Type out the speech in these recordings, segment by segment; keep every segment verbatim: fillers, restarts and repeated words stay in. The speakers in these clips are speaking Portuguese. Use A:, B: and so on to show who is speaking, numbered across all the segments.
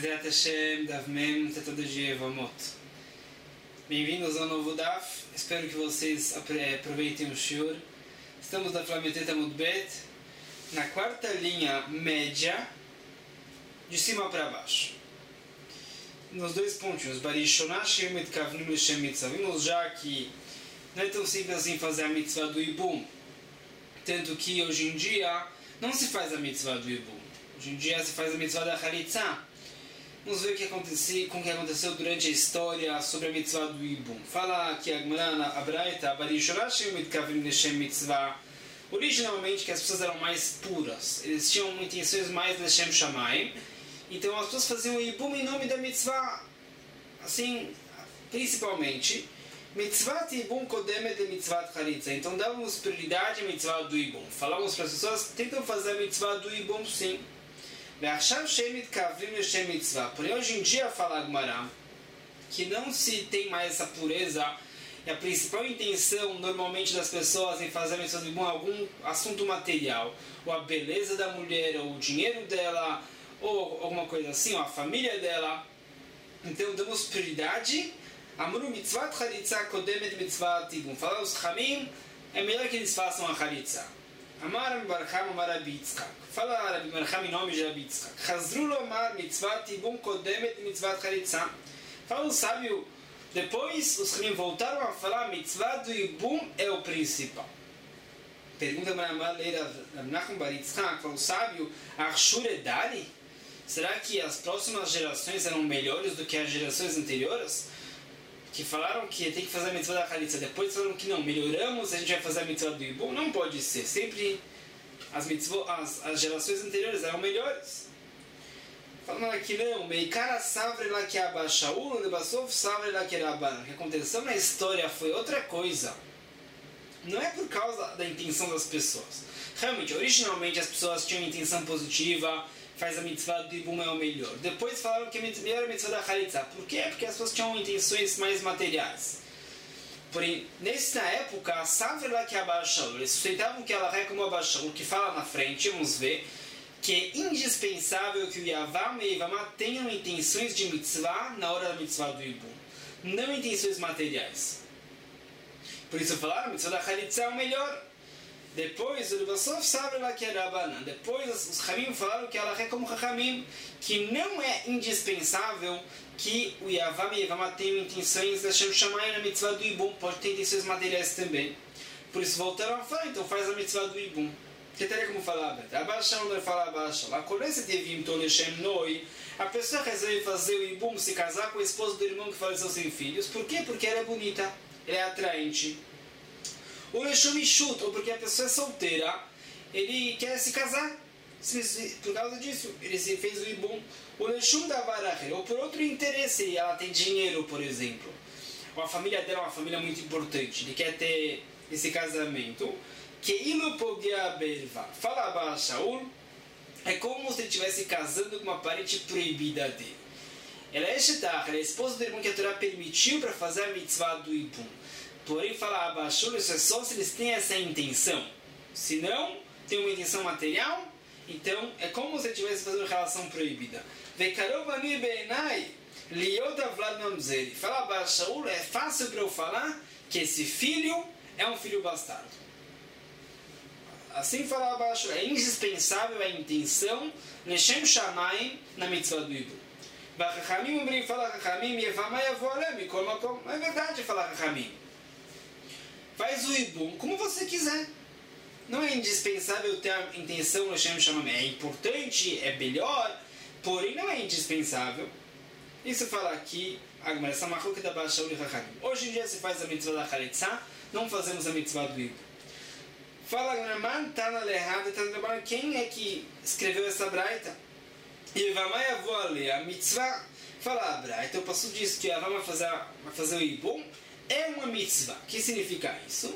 A: Bezerra Hashem, Daf Mem, Metodologia Evamot. Bem-vindos ao novo Daf. Espero que vocês aproveitem o shiur. Estamos na Flameteta Mudbet, na quarta linha média, de cima para baixo. Nos dois pontinhos, Barishonah Shem Mitkavnim L'Shem Mitzvah. Vimos já que não é tão simples assim fazer a mitzvah do Ibum. Tanto que hoje em dia não se faz a mitzvah do Ibum. Hoje em dia se faz a mitzvah da Chalitza. Vamos ver o que aconteceu, com o que aconteceu durante a história sobre a mitzvah do Ibum. Fala aqui a Gemara na Braita, Barishonah Shem Mitkavnim L'Shem Mitzvah. Originalmente que as pessoas eram mais puras. Eles tinham intenções mais L'Shem Shamayim. Então as pessoas faziam o Ibum em nome da mitzvah. Assim, principalmente, mitzvah Ibum Kodemet de mitzvah Chalitza. Então dávamos prioridade à mitzvah do Ibum. Falávamos para as pessoas, tentam fazer a mitzvah do Ibum sim. Porém, hoje em dia, fala a Gemara, que não se tem mais essa pureza, e a principal intenção, normalmente, das pessoas em fazer a mitzvah do Ibum é algum assunto material, ou a beleza da mulher, ou o dinheiro dela, ou alguma coisa assim, ou a família dela. Então, damos prioridade. Amru mitzvah chalitza kodemet mitzvah Ibum. Fala os Chamim, é melhor que eles façam a chalitza. Amar Rabbi Barham, Amar Rabbi Yitzchak. Fala Rabbi Barham em nome de Rabbi Yitzchak. Chazru lomar mitzvah Ibum kodemet mitzvah chalitza. Fala o sábio, depois os Chamim voltaram a falar mitzvah do Ibum é o principal. Pergunta para Rabbi Nachman bar Yitzchak, fala o sábio, Arshur edari? Será que as próximas gerações eram melhores do que as gerações anteriores? Que falaram que tem que fazer a mitzvah da Chalitza, depois falaram que não, melhoramos, a gente vai fazer a mitzvah do Ibum. Não pode ser, sempre as, mitzvot, as, as gerações anteriores eram melhores. Falando aqui não, Meikara Savre lá que Abashaul, Lebasov Savre lá que Raban. O que aconteceu na história foi outra coisa. Não é por causa da intenção das pessoas. Realmente, originalmente as pessoas tinham intenção positiva, faz a mitzvah do Ibum é o melhor. Depois falaram que a melhor mitzvah da Chalitza. Por quê? Porque as pessoas tinham intenções mais materiais. Porém, nessa época, a Savre lá que Abashaul, eles sustentavam que ela é como Abashaul, que fala na frente, vamos ver, que é indispensável que o Yavam e Yavamá tenham intenções de mitzvah na hora da mitzvah do Ibum. Não intenções materiais. Por isso falaram, a mitzvah da Chalitza é o melhor. Depois, o Lebasov sabe lá que é Rabanan. Depois, os Chamim falaram que ela é como Chachamim, que não é indispensável que o Yavam e Yavamá tenham intenções de Shem Shamayim na mitzvah do Ibum, pode ter intenções materiais também. Por isso, voltaram a falar, então faz a mitzvah do Ibum. Que teria como falar? Abashal não fala Abashal. A colência de Vim Toleshem Noi, a pessoa resolve fazer o Ibum, se casar com a esposa do irmão que faleceu sem filhos. Por quê? Porque ela é bonita, ela é atraente. Ou Leshomishut, ou porque a pessoa é solteira, ele quer se casar. Por causa disso, ele se fez o Ibum. Ou Leshum Davaracher, ou por outro interesse, ela tem dinheiro, por exemplo. Ou a família dela é uma família muito importante, ele quer ter esse casamento. Que Ilu Pogia Berva, fala Abashaul, é como se ele estivesse casando com uma parente proibida dele. Ela é Shetach, ela é a esposa do irmão que a Torá permitiu para fazer a mitzvah do Ibum. Porém, fala Abashul, isso é só se eles têm essa intenção. Se não, tem uma intenção material, então é como se estivesse fazendo relação proibida. Vekarovani Beinai, Liota Vlad Mamzeri. Fala Abashul, é fácil para eu falar que esse filho é um filho bastardo. Assim fala Abashul, é indispensável a intenção Leshem Shamayim na mitzvah do Ibum. Vachachamim Umbrim fala Chachamim, Yevamai Avoalem, como é verdade falar Chachamim. Faz o Ibum como você quiser. Não é indispensável ter a intenção no Shem Shamam. É importante, é melhor, porém não é indispensável. Isso fala aqui, a Gemara Samachuk da Bashal e Chachamim. Hoje em dia se faz a mitzvah da Chalitza, não fazemos a mitzvah do Ibum. Fala a Gemara, tá na errada, tá na quem é que escreveu essa braita? Yevamai Avoale, a mitzvah, fala a braita, eu passo disso que Yavam vai fazer, vai fazer o Ibum. É uma mitzvah. O que significa isso?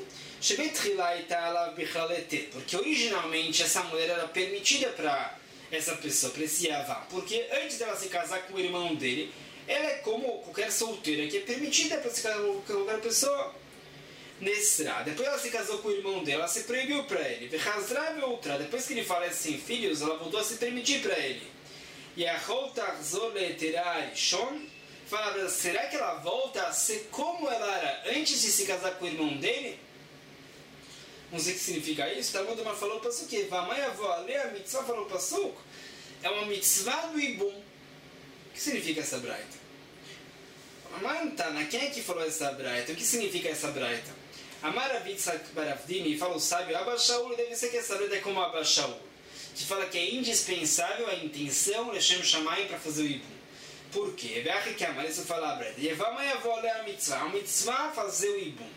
A: Porque originalmente essa mulher era permitida para essa pessoa, para esse Yavam. Porque antes dela se casar com o irmão dele, ela é como qualquer solteira que é permitida para se casar com qualquer pessoa. Nesra. Depois ela se casou com o irmão dela, ela se proibiu para ele. Depois que ele falece sem filhos, ela voltou a se permitir para ele. E a Rotarzor Leterar Shon fala, será que ela volta a ser como ela era antes de se casar com o irmão dele? Não sei o que significa isso. Talmud Omar falou para o quê? Vamai avó ale a mitzvah falou para o é uma mitzvah do Ibum. O que significa essa braita? Amantana, quem é que falou essa braita? O que significa essa braita? Amar Avitzak Baravdini fala o sábio Abba Shaul, deve ser que essa braita é como Abba Shaul, que fala que é indispensável a intenção Leshem Shamayim para fazer o Ibum. Por quê? Que amar isso fala a braita. Vamai avó ale a mitzvah. A mitzvah fazer o Ibum.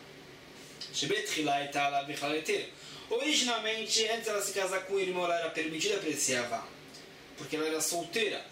A: Originalmente, antes ela se casar com o irmão, ela era permitida para esse Avá, porque ela era solteira.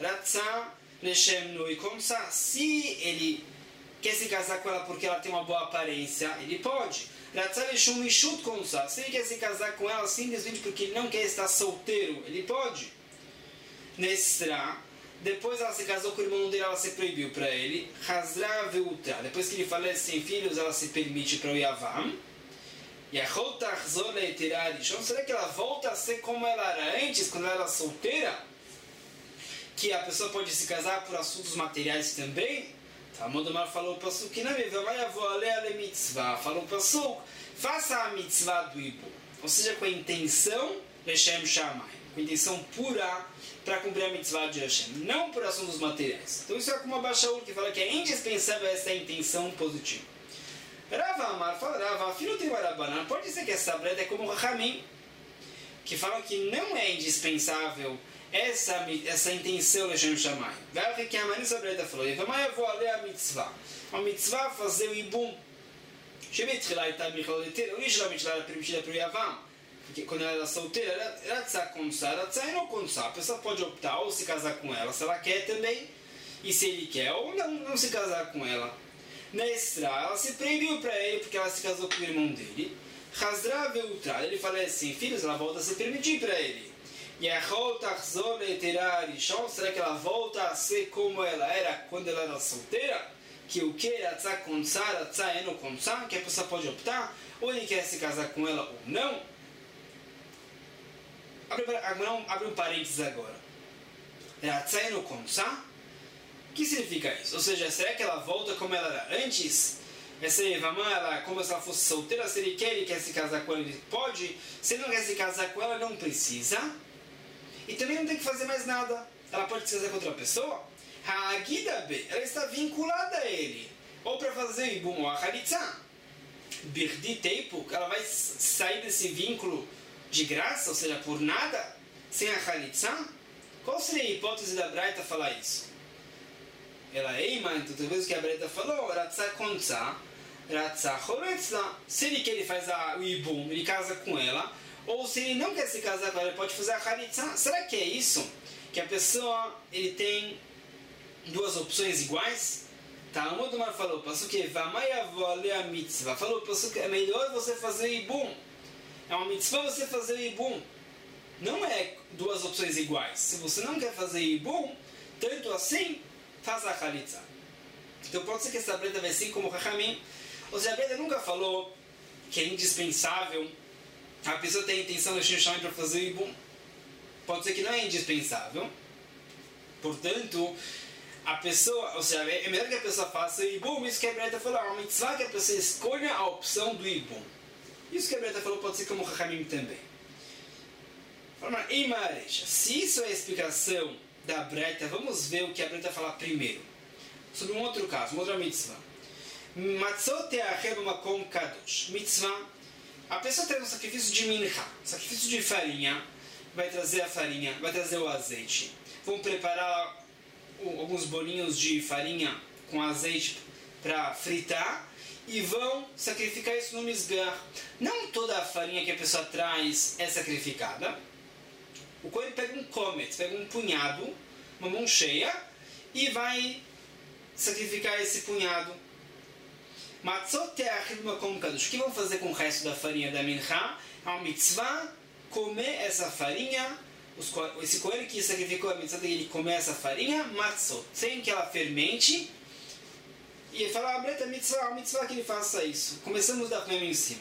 A: Se ele quer se casar com ela porque ela tem uma boa aparência, ele pode. Se ele quer se casar com ela simplesmente porque ele não quer estar solteiro, ele pode. Nestra, depois ela se casou com o irmão dele, ela se proibiu para ele. Depois que ele falece sem filhos, ela se permite para o Yavam. E a Rotarzor Leterar Shon, será que ela volta a ser como ela era antes, quando ela era solteira? Que a pessoa pode se casar por assuntos materiais também? Talmud Omar falou para o que não me vai avó ale mitzvah. Falou para o faça a mitzvah do Ibum, ou seja, com a intenção Leshem Shamayim, com a intenção pura para cumprir a mitzvah de Hashem, não por assuntos materiais. Então isso é como a Bashaul que fala que é indispensável essa intenção positiva. Rava Amar fala, Rava, filho tem Barabanan, pode ser que essa breta é como Rahamim, que falam que não é indispensável essa, essa intenção Leshem Shamayim. Vai que a Marisa Breta falou, Vamai avó ale a mitzvah. A mitzvah fazer o Ibum. Originalmente ela era permitida para o Yavam, porque quando ela era solteira, ela tzá konsá, ela tzá e não konsá. A pessoa pode optar ou se casar com ela, se ela quer também, e se ele quer, ou não, não se casar com ela. Na Estra, ela se proibiu para ele porque ela se casou com o irmão dele. Chazra Veutra, ele fala assim, filhos, ela volta a se permitir para ele. E a Rotarzor Leterar Shon, será que ela volta a ser como ela era quando ela era solteira? Que o que era tzá konsá, tzá e não konsá, que a pessoa pode optar, ou ele quer se casar com ela ou não. Abre, abre um parênteses agora. Tzá e não konsá? O que significa isso? Ou seja, será que ela volta como ela era antes? Essa Evamã, ela, como se ela fosse solteira, se ele quer, ele quer se casar com ela, ele pode. Se ele não quer se casar com ela, não precisa. E também não tem que fazer mais nada. Ela pode se casar com outra pessoa. A Agida B, ela está vinculada a ele. Ou para fazer o Ibum ou a Halitzá. Birdi Teipo, ela vai sair desse vínculo de graça, ou seja, por nada, sem a Halitzá? Qual seria a hipótese da Braita falar isso? Ela é imã, então talvez o que a Braita falou, Ratzá Kontzá, Ratzá Choretzá. Se ele quer, ele faz a, o Ibum, ele casa com ela. Ou se ele não quer se casar com ela, ele pode fazer a Halitzá. Será que é isso? Que a pessoa, ele tem duas opções iguais? Talmud Omar falou, passou que Vamai avó ale a mitzvah. Falou, passou que é melhor você fazer o Ibum. É uma mitzvah você fazer o Ibum. Não é duas opções iguais. Se você não quer fazer Ibum, tanto assim, faz a Halitzá. Então pode ser que essa Breta vai ser como Rahamim. Ou seja, a Breta nunca falou que é indispensável a pessoa ter a intenção de Shem para fazer o Ibum. Pode ser que não é indispensável. Portanto, a pessoa, ou seja, é melhor que a pessoa faça o Ibum. Isso que a Breta falou, é uma mitzvah que a pessoa escolha a opção do Ibum. Isso que a Breta falou pode ser como Rahamim também. Se isso é a explicação da Breta, vamos ver o que a Breta fala primeiro. Sobre um outro caso, uma outra mitzvah. Matzot te'achel makom kadosh. Mitzvah. A pessoa traz um sacrifício de mincha, sacrifício de farinha, vai trazer a farinha, vai trazer o azeite. Vão preparar alguns bolinhos de farinha com azeite para fritar e vão sacrificar isso no misgar. Não toda a farinha que a pessoa traz é sacrificada. O coelho pega um comet, pega um punhado, uma mão cheia, e vai sacrificar esse punhado. Matzot te'achil makom kadosh. O que vão fazer com o resto da farinha da mincha? É uma mitzvah comer essa farinha. Esse coelho que sacrificou a mitzvah dele comer essa farinha, matzot, sem que ela fermente. E ele fala, a Breta mitzvah, a mitzvah que ele faça isso. Começamos da primeira em cima.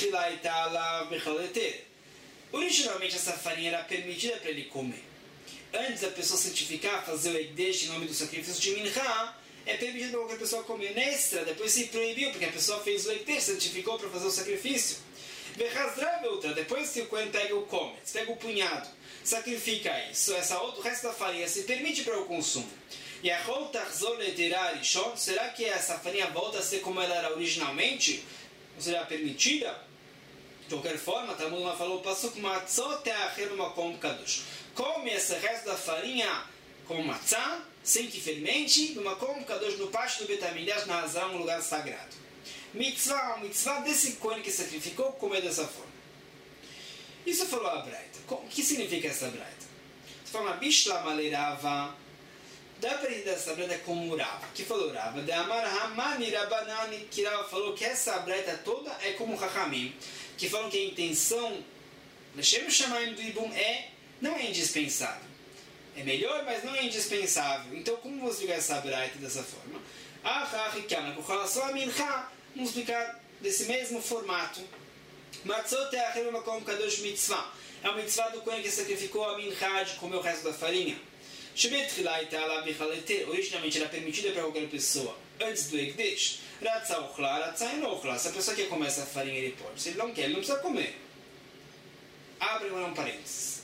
A: Originalmente essa farinha era permitida para ele comer. antes da pessoa santificar, fazer o Ekdesh em nome do sacrifício de Mincha, é permitido para qualquer pessoa comer. Nestra, depois se proibiu, porque a pessoa fez o Ekdesh, santificou para fazer o sacrifício. Depois que o Kohen pega o Kometz, pega o punhado, sacrifica isso, essa outra, o resto da farinha se permite para o consumo. E a será que essa farinha volta a ser como ela era originalmente? Ou será permitida? De qualquer forma, Talmud falou, passou com matzot makom kadosh. Come esse resto da farinha com matzah, sem que fermente, no makom kadosh, no pátio do Bet HaMikdash, na Hazá, um lugar sagrado. Mitzvah, mitzvah desse Kohen que sacrificou, comer dessa forma. Isso falou a Braita. O que significa essa Braita? Você fala, Bishlam alerava. Dá para entender essa Braita como Rava. Que falou Rava? De Amar Hamani Rabanani, que Rava falou que essa Braita toda é como Chachamim, que falam que a intenção Leshem Shamayim do Ibum é, não é indispensável. É melhor, mas não é indispensável. Então, como vou explicar essa Braita dessa forma? Com relação a Mincha, vamos explicar desse mesmo formato. Matzot é a Makom Kadosh Mitzvah. É a mitzvah do Kohen que sacrificou a Mincha de comer o resto da farinha. Originalmente era permitida para qualquer pessoa antes do Ekdesh. Se a pessoa quer comer essa farinha, ele pode. Se ele não quer, ele não precisa comer. Abre agora um parênteses.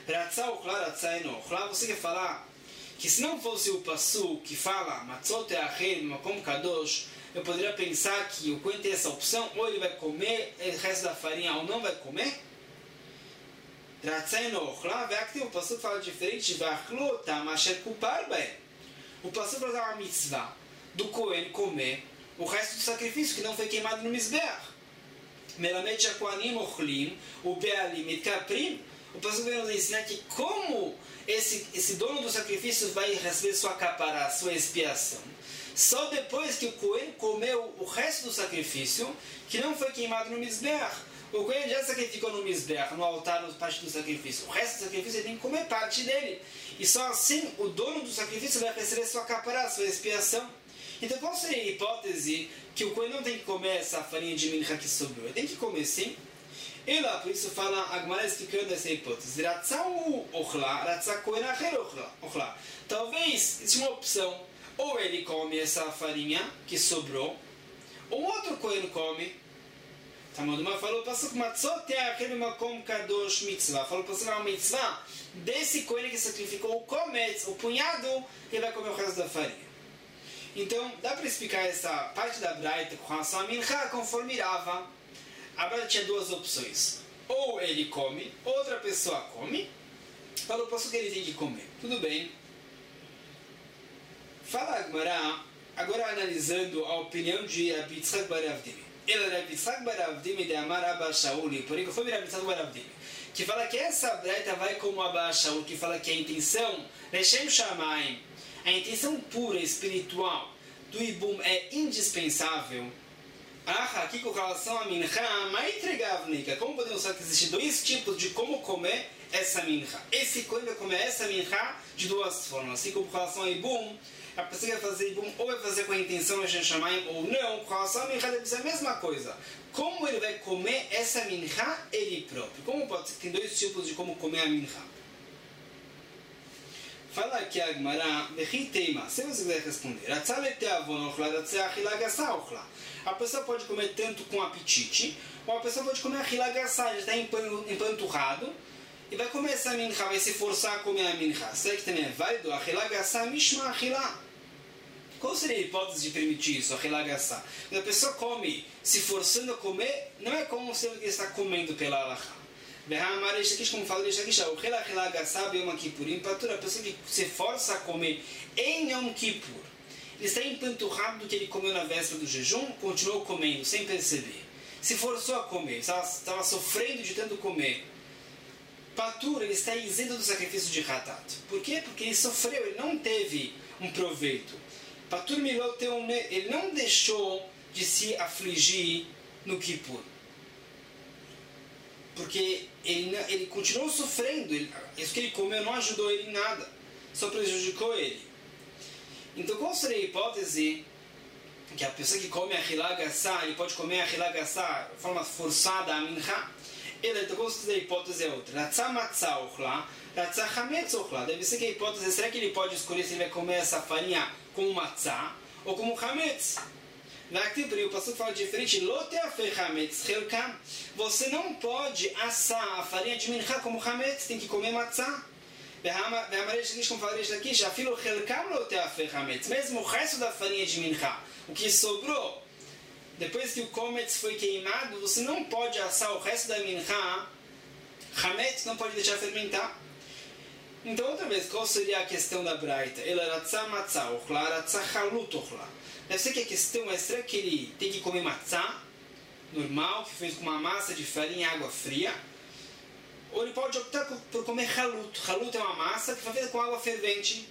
A: Você quer falar que se não fosse o Passu que fala Matzot E'achel Makom Kadosh, eu poderia pensar que o Kohen tem essa opção, ou ele vai comer o resto da farinha ou não vai comer? O Passu fala diferente. O Passu fala uma mitzvah do Kohen comer o resto do sacrifício que não foi queimado no Mizbeach. Melamed Kohanim Ochlim, o Bealim Mitkaprim. O Passu vai nos ensinar que como esse, esse dono do sacrifício vai receber sua capará, sua expiação, só depois que o Kohen comeu o resto do sacrifício que não foi queimado no Mizbeach. O Kohen já sacrificou no Mizbeach, no altar, no parte do sacrifício. O resto do sacrifício ele tem que comer parte dele. E só assim o dono do sacrifício vai receber sua capará, sua expiação. Então qual seria a hipótese que o Kohen não tem que comer essa farinha de Mincha que sobrou? Ele tem que comer sim. E lá, por isso fala a Gemara explicando essa hipótese. Talvez existe uma opção. Ou ele come essa farinha que sobrou, ou outro Kohen come. Talmud falou, passou com matzot aquele makom kadosh mitzvah. Falou, passou uma mitzvah desse Kohen que sacrificou o kometz, o punhado, que vai comer o resto da farinha. Então, dá para explicar essa parte da Braita com relação a Mincha conforme Rava. A Braita tinha duas opções. Ou ele come, outra pessoa come. Falou, passou que ele tem que comer. Tudo bem. Fala Agmará, agora analisando a opinião de Rabbi Yitzchak bar Avdimi. Ele é Rabbi Yitzchak bar Avdimi de Amar Abba Shauli, porém que foi Rabbi Yitzchak bar Avdimi, que fala que essa Braita vai como Abba Shaul, que fala que a intenção, Leshem Shamayim, a intenção pura, espiritual, do Ibum é indispensável. Ah, aqui com relação a Mincha, Maitregavnika, como podemos saber que existem dois tipos de como comer essa Mincha. Esse Kohen vai comer essa Mincha de duas formas, assim como com relação a Ibum, a pessoa que vai fazer Ibum ou vai fazer com a intenção de Shamayim ou não, com relação a Mincha deve ser a mesma coisa. Como ele vai comer essa Mincha ele próprio? Como pode ser que tem dois tipos de como comer a Mincha? Fala aqui a Gemara, se você quiser responder, a pessoa pode comer tanto com apetite, ou a pessoa pode comer achilá gassá, já está empanturrado, e vai comer essa mincha, vai se forçar a comer a mincha. Será que também é válido? Achilá gassá, mishma achilá. Qual seria a hipótese de permitir isso, achilá gassá? Quando a pessoa come, se forçando a comer, não é como se ele está comendo pela alahá. Como fala Reish Lakish, o Chela Chela Gassab Yom Kippurim, para toda a pessoa que se força a comer em Yom Kippur, ele está empanturrado do que ele comeu na véspera do jejum, continuou comendo sem perceber. Se forçou a comer, estava, estava sofrendo de tanto comer. Patur, ele está isento do sacrifício de Hatat. Por quê? Porque ele sofreu, ele não teve um proveito. Patur Milot, ele não deixou de se afligir no Kippur. Porque ele, ele continuou sofrendo, ele, isso que ele comeu não ajudou ele em nada, só prejudicou ele. Então qual seria a hipótese que a pessoa que come a achilá gassá, ele pode comer a achilá gassá de forma forçada, a mincha? Ele, então qual seria a hipótese é outra. Ratzah hametz ochla. Deve ser que a hipótese, será que ele pode escolher se ele vai comer essa farinha como matzah ou como hametz? O pastor fala diferente. Você não pode assar a farinha de minchá como hametz, tem que comer matzah. Como falaria aqui, já filo mesmo o resto da farinha de minchá, o que sobrou, depois que o kometz foi queimado, você não pode assar o resto da minchá, hametz, não pode deixar fermentar. Então, outra vez, qual seria a questão da braita? Ela ratzah matzah ochla, ratzah halut ochla. Deve ser que a questão é, será que ele tem que comer matzah, normal, que foi com uma massa de farinha e água fria? Ou ele pode optar por comer halut. Halut é uma massa que foi feita com água fervente.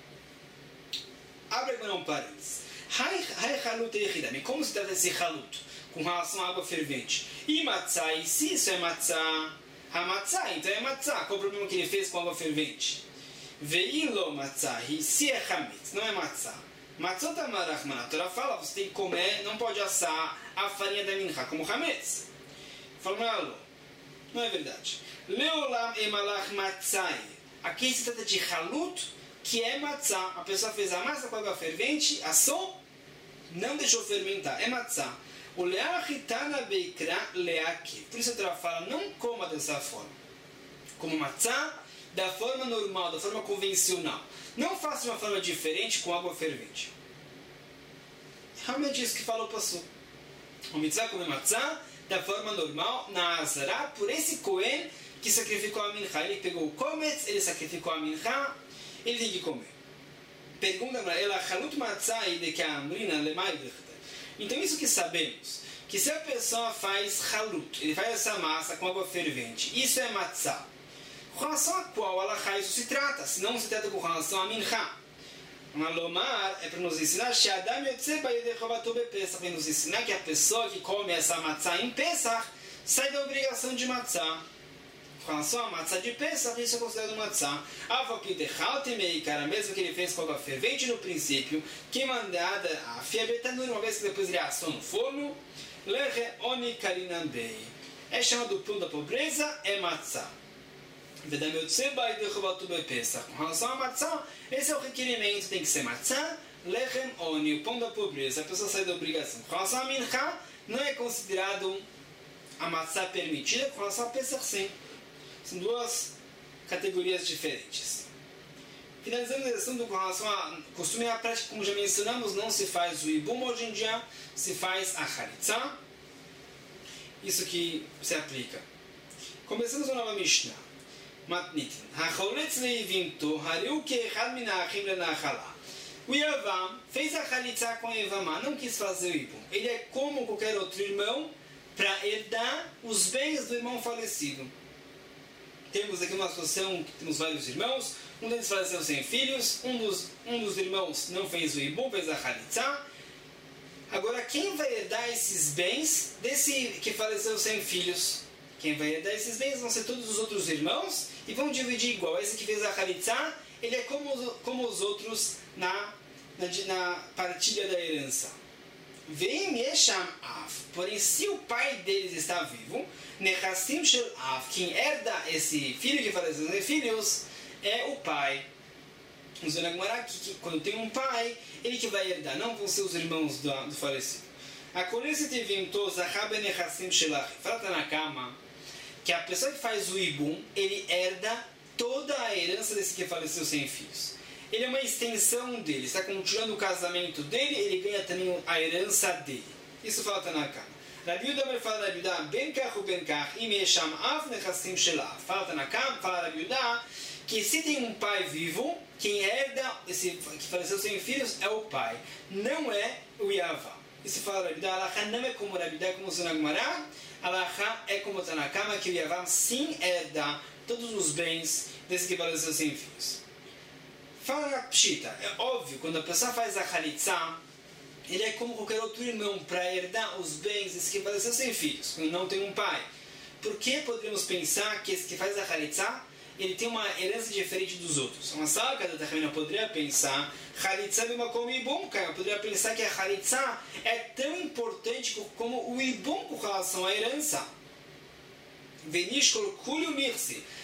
A: Abre agora um parênteses. Hai halut echidami. Como se trata desse halut? Com relação à água fervente. E matzah, e se isso é matzah? Ha matzah, então é matzah. Qual o problema que ele fez com água fervente? Veilo matzah, e se é hametz, não é matzah. Matzot amarach, a Torá fala, você tem que comer, não pode assar a farinha da minchá como hametz. Fala, não é verdade. Leolam emalach matzai. Aqui se trata de halut, que é matzah. A pessoa fez a massa com água fervente, assou, não deixou fermentar, é matzah. O leachitana beikra leake. Por isso a Torá fala, não coma dessa forma. Como matzah, da forma normal, da forma convencional. Não faça de uma forma diferente com água fervente. Realmente isso que fala o pastor. O mitzvah comer matzah da forma normal, na Azará, por esse Cohen que sacrificou a minchá. Ele pegou o kometz, ele sacrificou a minchá, ele tem que comer. Pergunta para ela, halut matzah de que a amrina lemai. Então isso que sabemos, que se a pessoa faz halut, ele faz essa massa com água fervente, isso é matzah. Com relação a qual alahá isso se trata? Se não se trata com relação a minchá. Malomar é para nos ensinar para nos ensinar que a pessoa que come essa matzah em Pesach sai da obrigação de matzah. Com relação a matzah de Pesach, isso é considerado matzah. Cara, mesmo que ele fez com água fervente no princípio, que mandada a fiabetanur, uma vez que depois ele assou no forno, é chamado pão da pobreza, é matzah. Com relação a matzah, esse é o requerimento, tem que ser matzah, lechem oni, o pão da pobreza, a pessoa sai da obrigação. Com relação a minchá, não é considerado a matzah permitida, com relação a pesach sim. São duas categorias diferentes. Finalizando a questão com relação a costume e a prática, como já mencionamos, não se faz o ibum hoje em dia, se faz a chalitza. Isso que se aplica. Começamos uma nova Mishnah. Matnitin. Hacholetz leivinto, hariu que echad minachim lenachalá. O Yavam fez a chalitza com Yavamá, não quis fazer o ibum. Ele é como qualquer outro irmão para herdar os bens do irmão falecido. Temos aqui uma situação que temos vários irmãos, um deles faleceu sem filhos, um dos, um dos irmãos não fez o ibum, fez a chalitza. Agora, quem vai herdar esses bens desse que faleceu sem filhos? Quem vai herdar esses bens vão ser todos os outros irmãos e vão dividir igual. Esse que fez a chalitza, ele é como, como os outros na, na, na partilha da herança. Vem Yesham Av. Porém, se o pai deles está vivo, Nechassim Shel Av, quem herda esse filho que faleceu sem filhos, é o pai. Nos Anagmará, que quando tem um pai, ele que vai herdar, não vão ser os irmãos do, do falecido. A colheita te inventou Zahabe Nechassim Shel Av. Fala na cama que a pessoa que faz o ibum, ele herda toda a herança desse que faleceu sem filhos. Ele é uma extensão dele, está continuando o casamento dele, ele ganha também a herança dele. Isso fala Tanakama. Rabi Yudah vai falar Rabi Yudah, ben kach u ben kach, im yesham av nechassim shelav. Fala Tanakama, fala Rabi Yudah, que se tem um pai vivo, quem herda, esse que faleceu sem filhos, é o pai, não é o Yavá. Isso fala Rabi Yudah, Alachá não é como Rabi Yudah, como o Sunagmará, Alachá é como Tanakama, que o Yavá sim herda todos os bens desse que faleceu sem filhos. Fala na Pshita, é óbvio, quando a pessoa faz a chalitza, ele é como qualquer outro irmão para herdar os bens desse que faleceu sem filhos, quando não tem um pai. Por que poderíamos pensar que esse que faz a chalitza, ele tem uma herança diferente dos outros? Uma salga da Termina poderia pensar, chalitza é uma como ibum, cara. Poderia pensar que a chalitza é tão importante como o ibum com relação à herança. Venishkol kulhu mirsi.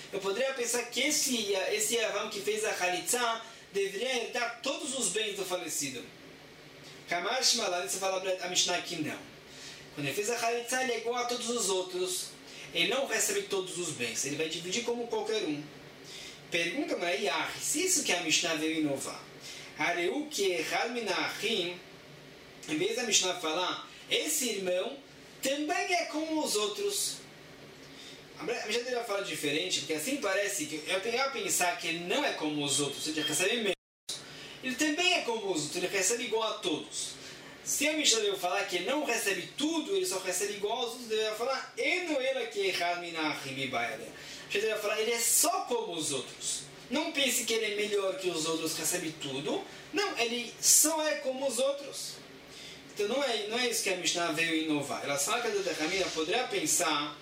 A: eu poderia pensar que esse, esse Yavam que fez a Khalitsa deveria herdar todos os bens do falecido. Kamash Malani, você fala a Mishnah que não. Quando ele fez a Khalitsa, ele é igual a todos os outros. Ele não recebe todos os bens, ele vai dividir como qualquer um. Pergunta para Yah, se isso que a Mishnah veio inovar. Areu que errar minachim, em vez da Mishnah falar, esse irmão também é como os outros. A Mishnah deveria falar diferente, porque assim parece que eu ia pensar que ele não é como os outros, ele recebe menos. Ele também é como os outros, ele recebe igual a todos. Se a Mishnah deveria falar que ele não recebe tudo, ele só recebe igual aos outros, deveria falar, Eno ela que errar minachim ibaile. A Mishnah deveria falar, ele é só como os outros. Não pense que ele é melhor que os outros, recebe tudo. Não, ele só é como os outros. Então não é, não é isso que a Mishnah veio inovar. Ela sabe que a Dada Hamina poderia pensar,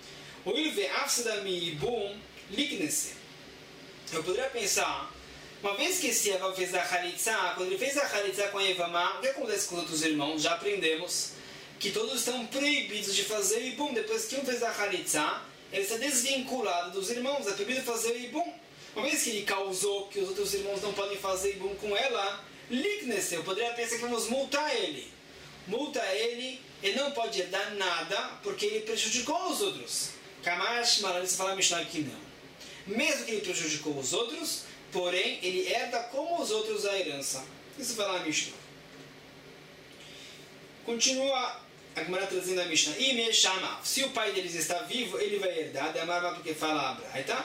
A: eu poderia pensar, uma vez que esse Yavam fez a Khalitsa, quando ele fez a Khalitsa com a Yevamá, o que acontece com os outros irmãos? Já aprendemos que todos estão proibidos de fazer o Ibum. Depois que um fez a Khalitsa, ele está desvinculado dos irmãos, é proibido fazer o Ibum. Uma vez que ele causou que os outros irmãos não podem fazer Ibum com ela, Liknesse, eu poderia pensar que vamos multar ele. Multa ele, ele não pode dar nada, porque ele prejudicou os outros. Kamash Malani, você fala a Mishnah que não. Mesmo que ele prejudicou os outros, porém, ele herda como os outros a herança. Isso vai lá a Mishnah. Continua a Gemara trazendo a Mishnah. Se o pai deles está vivo, ele vai herdar. Porque fala a Braita.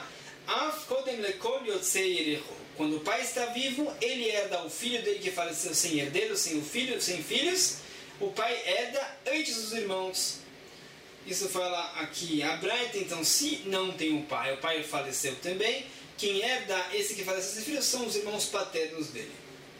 A: Quando o pai está vivo, ele herda o filho dele que faleceu sem herdeiro, sem o filho, sem filhos. O pai herda antes dos irmãos. Isso fala aqui a Braita. Então, se não tem o pai, o pai faleceu também, quem herda esse que faleceu sem filhos são os irmãos paternos dele.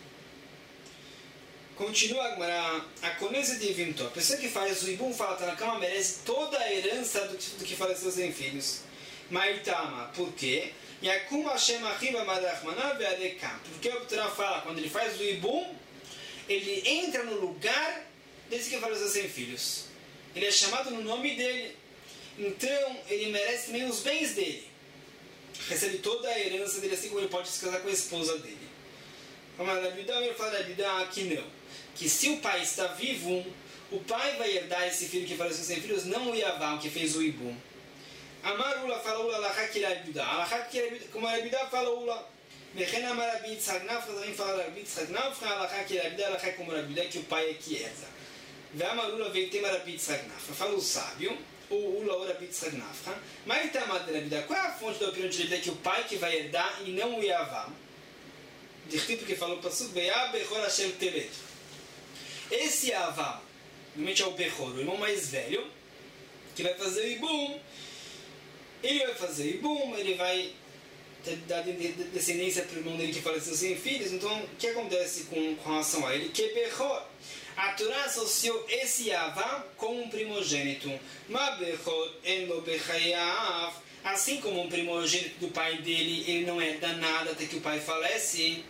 A: Continua agora a conhece de Vinto. A pessoa que faz o Ibum fala que na cama merece toda a herança do que, do que faleceu sem filhos. Maitama, por quê? Yakum Hashem Achiva Madachmana Veadekam. Porque o Torá fala, quando ele faz o Ibum, ele entra no lugar desse que faleceu sem filhos. Ele é chamado no nome dele. Então, ele merece também os bens dele. Recebe toda a herança dele, assim como ele pode se casar com a esposa dele. Mas a Bidá, ele fala da Bidá que não. Que se o pai está vivo, o pai vai herdar esse filho que faleceu sem filhos, não o Yavam, que fez o Ibum. Amar Ula fala Ula Lachak Bidá. Como a Bidá fala Ula. Mechen Amar Abi Yitzhak Nafra, também fala Abi Yitzhak Nafra, Lachak Bidá, Lachak como a Bidá, que o pai é que herda. Ve'amar Ula veio ter Abi Yitzhak Nafra. Fala o sábio. Ou Ula Ora Abi Yitzhak Nafra. Mas Itamad da Bidá. Qual é a fonte da opinião de Bidá que o pai que vai herdar e não o Yavam? Porque falou para o Bechor Hashem Telet. Esse Yavam, realmente é o Bechor, o irmão mais velho, que vai fazer o Ibum. Ele vai fazer o Ibum, ele vai dar descendência para o irmão dele que faleceu sem filhos. Então, o que acontece com, com relação a ele? Que Bechor, a Torá associou esse Yavam com um primogênito. Ma Bechor eno bechayav. Assim como um primogênito do pai dele, ele não herda nada até que o pai falece.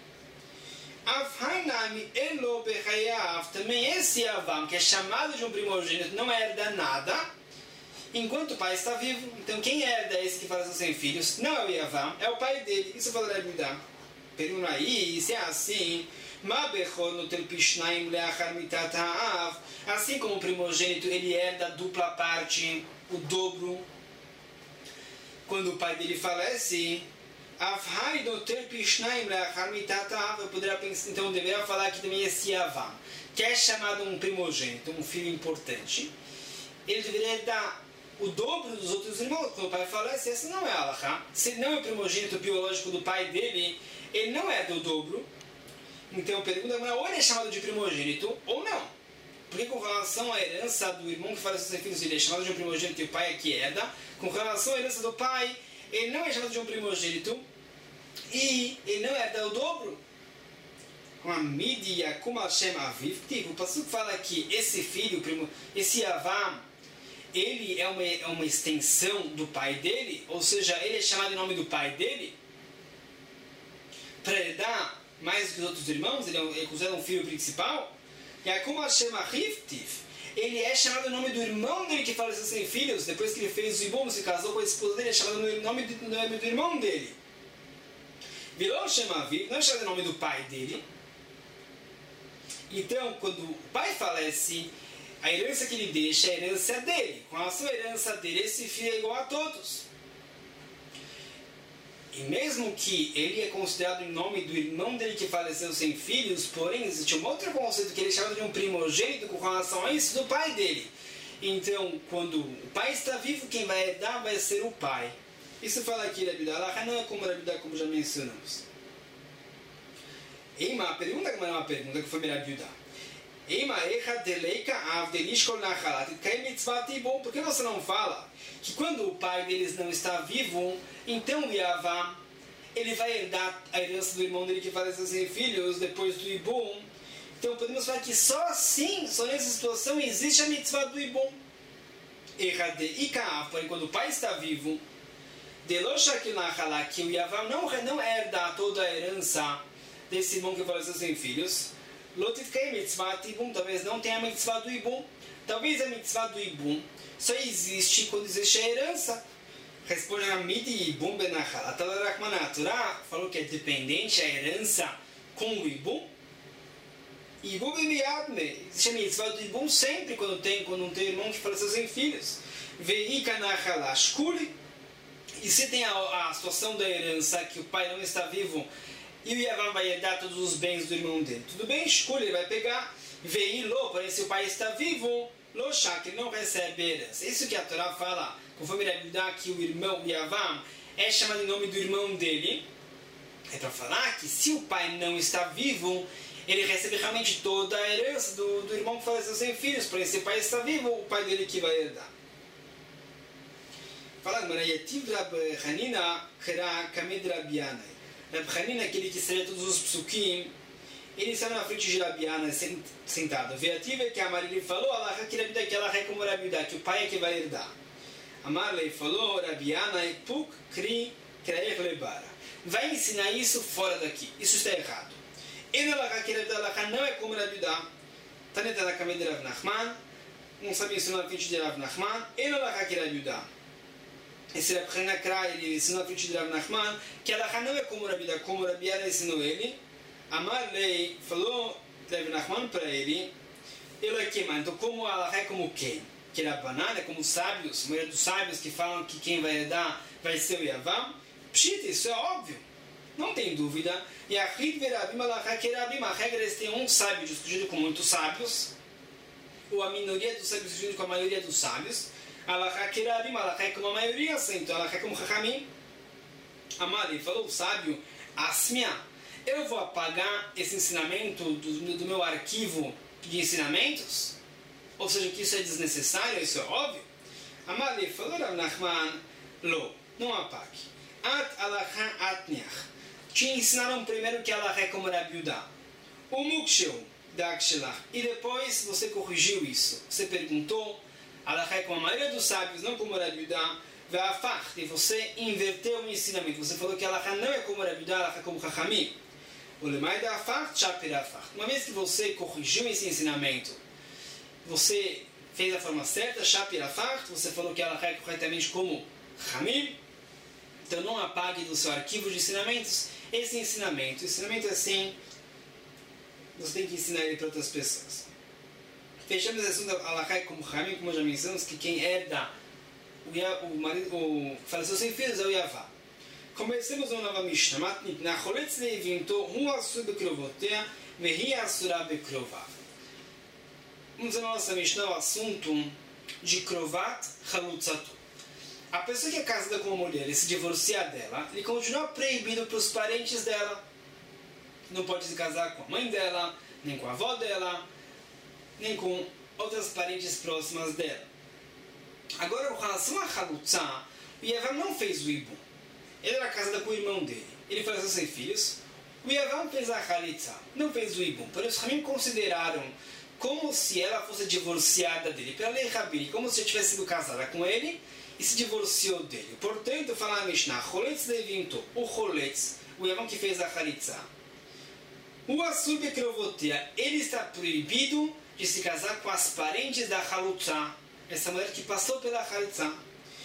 A: Também esse Yavam, que é chamado de um primogênito, não herda nada enquanto o pai está vivo. Então quem herda esse que faleceu sem filhos? Não é o Yavam, é o pai dele. Isso fala da Bidá. Pergunta aí, se é assim, assim como o primogênito, ele herda a dupla parte, o dobro. Quando o pai dele falece, eu poderia pensar, então eu deveria falar aqui também esse Yavam, que é chamado um primogênito, um filho importante. Ele deveria dar o dobro dos outros irmãos. Quando o pai falece, esse não é Alahá. Se ele não é o primogênito biológico do pai dele, ele não é do dobro. Então eu pergunto, ou ele é chamado de primogênito, ou não. Porque com relação à herança do irmão que faleceu sem filhos, ele é chamado de um primogênito e o pai é que herda. Com relação à herança do pai, ele não é chamado de um primogênito e ele não herda o dobro. O Passuco fala que esse filho, esse Yavam, ele é uma, é uma extensão do pai dele, ou seja, ele é chamado em nome do pai dele para herdar mais do que os outros irmãos, ele é, é considerado um filho principal. ele é chamado o nome do irmão dele que faleceu sem filhos, depois que ele fez o Ibum, se casou com a esposa dele, é chamado o nome do, nome do irmão dele. Vilão chama Aviv, não é chamado o nome do pai dele. Então, quando o pai falece, a herança que ele deixa é a herança dele. Com a sua herança dele, esse filho é igual a todos. E mesmo que ele é considerado em nome do irmão dele que faleceu sem filhos, porém existe um outro conceito que ele chama de um primogênito com relação a isso do pai dele. Então, quando o pai está vivo, quem vai herdar vai ser o pai. Isso fala aqui Rabi Yudá, não é como Rabi Yudá, como já mencionamos. Eima, a pergunta que é uma pergunta que foi Rabi Yudá. Eima echa deleika avdelishkol nachalat kai mitzvat ibum. Por que você não fala que quando o pai deles não está vivo, então o Yavá, ele vai herdar a herança do irmão dele que faleceu sem filhos depois do Ibum? Então podemos falar que só assim, só nessa situação, existe a mitzvah do Ibum. Echa de ikav, porém quando o pai está vivo, que o Yavá não, não herda toda a herança desse irmão que faleceu sem filhos. Talvez não tenha a mitzvah do Ibum. Talvez a mitzvah do Ibum só existe quando existe a herança. Responde a Midi Ibum Benachal. A Torá falou que é dependente a herança com o Ibum. Ibum Bemiadme. Existe a mitzvah do Ibum sempre quando tem, quando não tem irmão que faleceu sem filhos. Veika Nachal Ashkuli. E se tem a, a situação da herança que o pai não está vivo e o Yavam vai herdar todos os bens do irmão dele, tudo bem, escolha, ele vai pegar, veio, porém se o pai está vivo, Loshak, ele não recebe herança. Isso que a Torá fala, conforme ele dá que o irmão Yavam é chamado em nome do irmão dele, é para falar que se o pai não está vivo, ele recebe realmente toda a herança do, do irmão que faleceu sem filhos, porém se o pai está vivo, o pai dele que vai herdar. Fala, mano, Yativ Rab Hanina Kera Kamed Rabiana. Rab Hanina, aquele que escreve todos os psukim, ele estava na frente de Rabiana sentado. Yativ é que a Marília falou, Allah que Rabiana que ela é como Rabiana, que o pai é que vai herdar. A Marley falou, Rabiana é Puk Kri Kraech Lebara. Vai ensinar isso fora daqui. Isso está errado. E na Allah que Rabiana não é como Rabiana. Taneta na Kamed Rav Nachman, não sabe ensinar na frente de Rav Nachman. E na Allah que Rabiana. Esse Rab Hanina Kra, ele ensinou a frente de Rav Nachman, que a não é como Rabi Yudá, como Rabi Yudá ensinou ele. Amar Lei falou Rav Nachman para ele, ele é quem, então como a é como quem? Que era banana, é como sábios, a maioria dos sábios que falam que quem vai herdar vai ser o Yavam. Pshit, isso é óbvio, não tem dúvida. E a Rid Verabim, a que Rabim, a regra eles têm um sábio discutido com muitos sábios, ou a minoria dos sábios discutindo com a maioria dos sábios. Alahá que Rabim, Alahá é como a maioria, então Alahá é como Chachamim. Amali falou, sábio, Asmia, eu vou apagar esse ensinamento do, do meu arquivo de ensinamentos? Ou seja, que isso é desnecessário, isso é óbvio? Amali falou, Rav Nachman, Lo, não apague. At Alahá Atniach. Te ensinaram primeiro que Alahá é como Rabi Yudá. O Muksheu, Dakshelach. E depois você corrigiu isso. Você perguntou, Alahá é como a maioria dos sábios, não como Rabi Yudá, e você inverteu o ensinamento. Você falou que Alahá não é como Rabi Yudá, Alahá é como Chachamim. Uma vez que você corrigiu esse ensinamento, você fez a forma certa, você falou que Alahá é corretamente como Chachamim, então não apague do seu arquivo de ensinamentos esse ensinamento. O ensinamento é assim, você tem que ensinar ele para outras pessoas. Fechamos esse assunto, Alahá como Chachamim, como já mencionamos, que quem herda o, o, marido, o faleceu sem filhos é o Yavá. Comecemos uma nova Mishnah. Matnit, na Choletz leivinto, hu asur bekrovotea, vehi asura bekrovav. Vamos ver na nossa Mishnah o assunto de Krovat Chalutzatu. A pessoa que é casada com uma mulher e se divorciar dela, ele continua proibido para os parentes dela. Não pode se casar com a mãe dela, nem com a avó dela, nem com outras parentes próximas dela. Agora, com relação a Chalutzah, o Yavam não fez o Ibum. Ele era casado com o irmão dele. Ele faleceu sem filhos. O Yavam fez a Chalitza, não fez o Ibum. Por isso, os Ramim consideraram como se ela fosse divorciada dele. Pela lei Rabi, como se ela tivesse sido casada com ele e se divorciou dele. Portanto, fala na Mishnah, Choletz levinto, o Choletz, o Yavam que fez a Chalitza. O Asur Bekrovotea, ele está proibido de se casar com as parentes da Halutza, essa mulher que passou pela Halutza.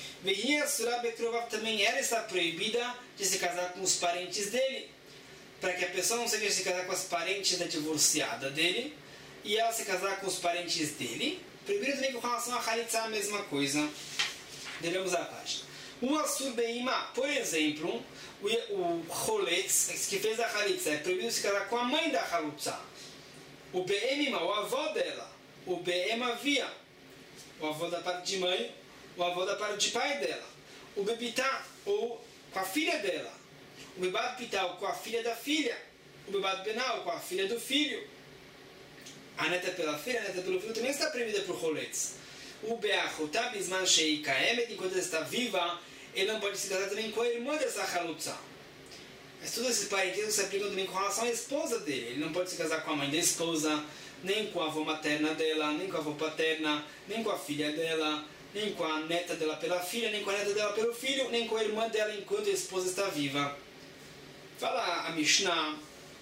A: Também ela está proibida de se casar com os parentes dele, para que a pessoa não seja se casar com as parentes da divorciada dele, e ela se casar com os parentes dele. Proibido também com relação a Halitza, a mesma coisa. Veremos a página. O Asur Beima, por exemplo, o, o Choletz, que fez a Halitza, é proibido se casar com a mãe da Halutza. O Beemima, o avô dela. O Beema Via, o avô da parte de mãe, o avô da parte de pai dela. O Bebitá, ou com a filha dela. O Bebat Pital, com a filha da filha. O Bebat Benal, com a filha do filho. A neta pela filha, a neta pelo filho também está proibida por Choletz. O Beachotá Bisman Shei Kaemet, enquanto ela está viva, ele não pode se casar também com a irmã dessa Halutza. Mas todos esses parentescos se aplicam também com relação à esposa dele. Ele não pode se casar com a mãe da esposa, nem com a avó materna dela, nem com a avó paterna, nem com a filha dela, nem com a neta dela pela filha, nem com a neta dela pelo filho, nem com a irmã dela enquanto a esposa está viva. Fala a Mishnah.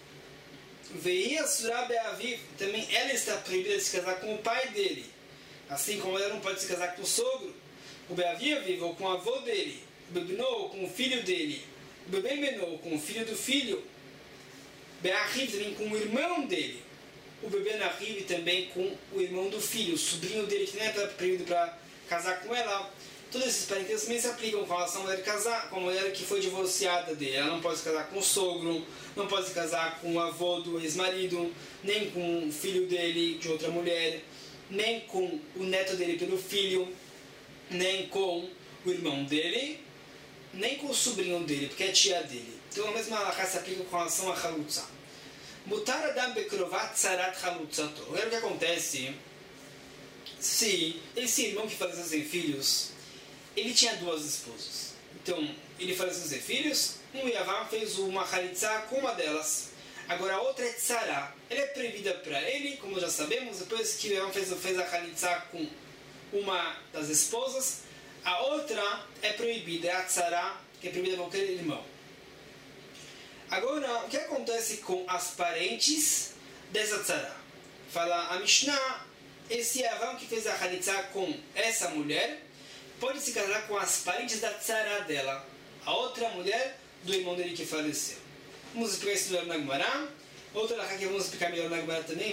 A: Veia Surah Be'aviv, também ela está proibida de se casar com o pai dele. Assim como ela não pode se casar com o sogro. O Be'aviv ou com o avô dele. O Bebenou com o filho dele. O Bebemenou com o filho do filho. Be'ahiv também com o irmão dele. O Bebenahiv também com o irmão do filho, o sobrinho dele que não é proibido para casar com ela. Todos esses parentescos também se aplicam com relação a mulher casar, com a mulher que foi divorciada dele. Ela não pode se casar com o sogro, não pode se casar com o avô do ex-marido, nem com o filho dele de outra mulher, nem com o neto dele pelo filho, nem com o irmão dele, nem com o sobrinho dele, porque é tia dele. Então a mesma halakha se aplica com relação a Halutza. Mutar Adam Bekrovat Tzarat Halutzato. Agora o que acontece se esse irmão que faleceu sem filhos, ele tinha duas esposas. Então, ele faleceu sem filhos, um Yavam fez uma Halitza com uma delas. Agora a outra é Tzara. Ela é proibida para ele, como já sabemos, depois que o Yavam fez, fez a Halitza com uma das esposas, a outra é proibida, é a Tzara, que é proibida para qualquer irmão. Agora, o que acontece com as parentes dessa Tzara? Fala a Mishnah, esse Yavam que fez a Halitza com essa mulher, pode se casar com as parentes da Tzara dela, a outra mulher do irmão dele que faleceu. Vamos explicar isso melhor na Gemara. Outra halakha que vamos explicar melhor na Gemara também,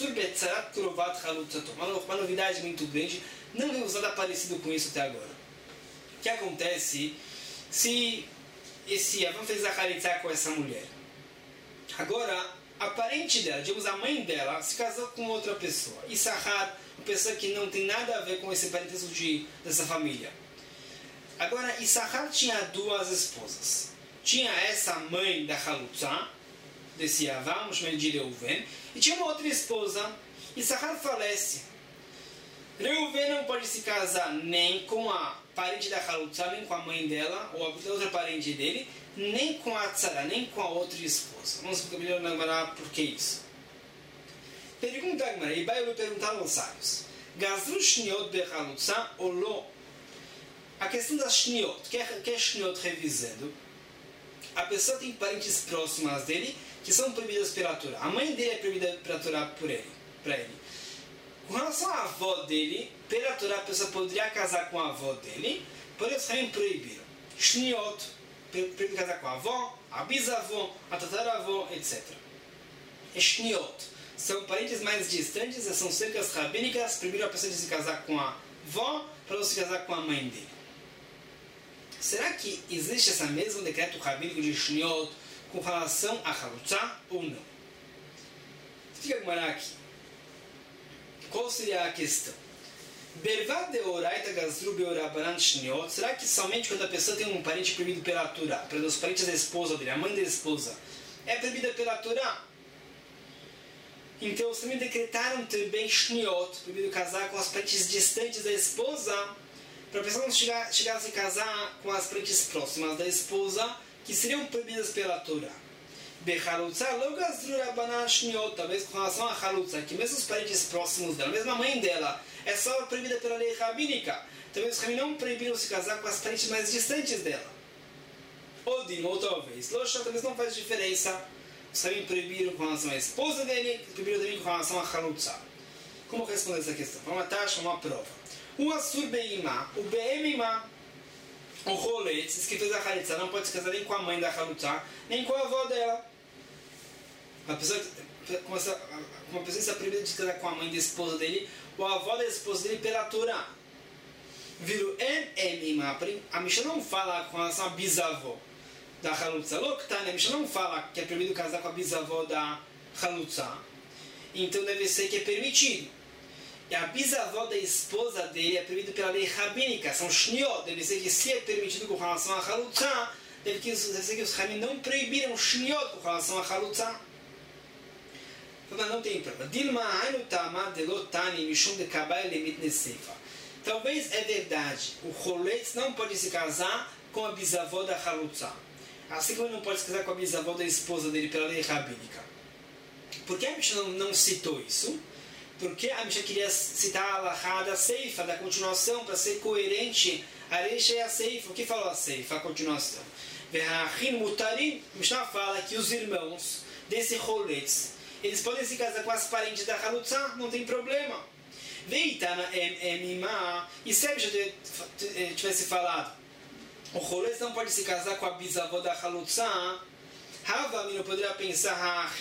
A: uma novidade muito grande, não vimos nada parecido com isso até agora. O que acontece se esse Yavam fez a Halitza com essa mulher? Agora, a parente dela, digamos a mãe dela, se casou com outra pessoa. Issachar, uma pessoa que não tem nada a ver com esse parentesco de, dessa família. Agora, Issachar tinha duas esposas. Tinha essa mãe da Halutza, desse Yavam, vamos chamar de Reuven, e tinha uma outra esposa. Issachar falece. Reuven não pode se casar nem com a parente da Halutza, nem com a mãe dela, ou a outra parente dele, nem com a Tzara, nem com a outra esposa. Vamos explicar melhor na Gemara por que isso. Pergunta a Gemara, e vai eu perguntar aos sábios. Gazru shniot bechalutza ou lo? A questão das shniot, que é, que é shniot revisando? A pessoa tem parentes próximas dele que são proibidas pela Torá. A mãe dele é proibida pela Torá por ele, para ele. Com relação à avó dele, pela Torá a pessoa poderia casar com a avó dele, porém eles também proibiram. Shniot, proibido casar com a avó, a bisavó, a tataravó, etcétera. Shniot são parentes mais distantes, são cercas rabínicas, proibiram a pessoa de se casar com a avó para não se casar com a mãe dele. Será que existe esse mesmo decreto rabínico de Shniot com relação a Halutza ou não? Fica a Gemara aqui. Qual seria a questão? Será que somente quando a pessoa tem um parente proibido pela Torá, pelos parentes da esposa dele, a mãe da esposa, é proibida pela Torá? Então, eles também decretaram também Shniot, proibido casar com as parentes distantes da esposa, para a pessoa não chegar, chegar a se casar com as parentes próximas da esposa, que seriam proibidas pela Torá. Talvez com relação a Halutza, que mesmo os parentes próximos dela, mesmo a mãe dela, é só proibida pela lei rabínica. Talvez os não proibiram se casar com as parentes mais distantes dela. Ou Din, ou talvez. Loxa, talvez não faz diferença. Os também proibiram com relação à esposa dele, proibiram também com relação a Halutza. Como responder essa questão? Uma taxa, uma prova. O Asur Beimá, o Beimá, o Roletz, que fez a Halitza, não pode se casar nem com a mãe da Halutá, nem com a avó dela. Uma pessoa, uma pessoa está proibida de se casar com a mãe da esposa dele, ou a avó da esposa dele pela Torá. Viru en emima. A Mishnah não fala com relação a bisavó da Halutza. Louca, né? A Mishnah não fala que é proibido casar com a bisavó da Halutza. Então deve ser que é permitido. E a bisavó da esposa dele é proibido pela lei rabínica. São shniot. Deve ser que se é permitido com relação a Halutza, deve, deve ser que os rabim não proibiram shniot com relação a Halutza. Mas não tem prova. Dilma hainu tama delotani mishum de kabay lemit neseifa. Talvez é verdade, o Roletz não pode se casar com a bisavó da Halutza. Assim como ele não pode se casar com a bisavó da esposa dele pela lei rabínica. Por que a Mishnah não, não citou isso? Porque a Mishnah queria citar a Alahá da Seifa, da continuação, para ser coerente a Reisha e a Seifa. O que falou a Seifa, a continuação? Verhachin mutarim, a Mishnah fala que os irmãos desse Roletz, eles podem se casar com as parentes da Halutza, não tem problema. Veitana emimá, e se a Mishnah tivesse falado, o Roletz não pode se casar com a bisavó da Halutza, Havamino poderia pensar,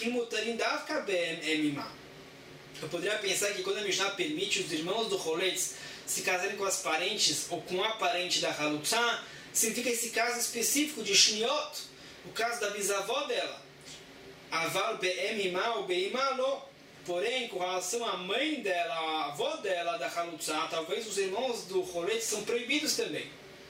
A: eu poderia pensar que quando a Mishnah permite os irmãos do Roletz se casarem com as parentes ou com a parente da Halutza, significa esse caso específico de Shniot, o caso da bisavó dela. Aval be'emimá ou be'imá lo. Porém, com relação à mãe dela, à avó dela da Halutza, talvez os irmãos do Roletz são proibidos também.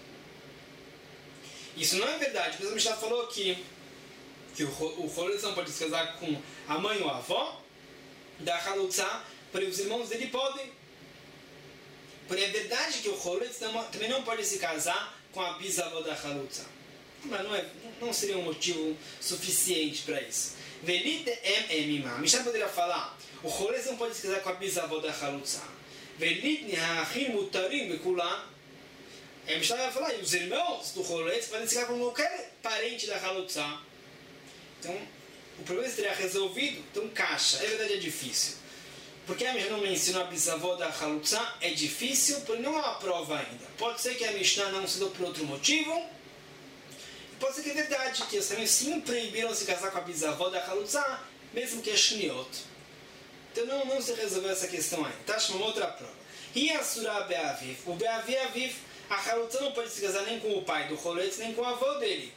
A: Isso não é verdade, porque a Mishnah falou que, que o, o Roletz não pode se casar com a mãe ou a avó da Halutza, porém os irmãos dele podem. Porém é verdade que o Roletz não, também não pode se casar com a bisavó da Halutza. Mas não, é, não seria um motivo suficiente para isso. Velit em emimá. Mishnah poderia falar, o Roletz não pode se casar com a bisavó da Halutza. Velit nihachim mutarim bekulam. A Mishnah vai falar, e os irmãos do Roletz podem se casar com qualquer parente da Halutza. Então, o problema estaria resolvido. Então, caixa. É verdade, é difícil. Porque a Mishnah não menciona a bisavó da Halutza, é difícil, porque não há uma prova ainda. Pode ser que a Mishnah não se deu por outro motivo. Pode ser que é verdade, que os também sim proibiram se casar com a bisavó da Halutza, mesmo que é Shniot. Então não, não se resolveu essa questão ainda. Tá? Uma outra prova. E a Surah Be'aviv? O Be'aviv é Aviv. A Halutza não pode se casar nem com o pai do Roletz, nem com a avó dele.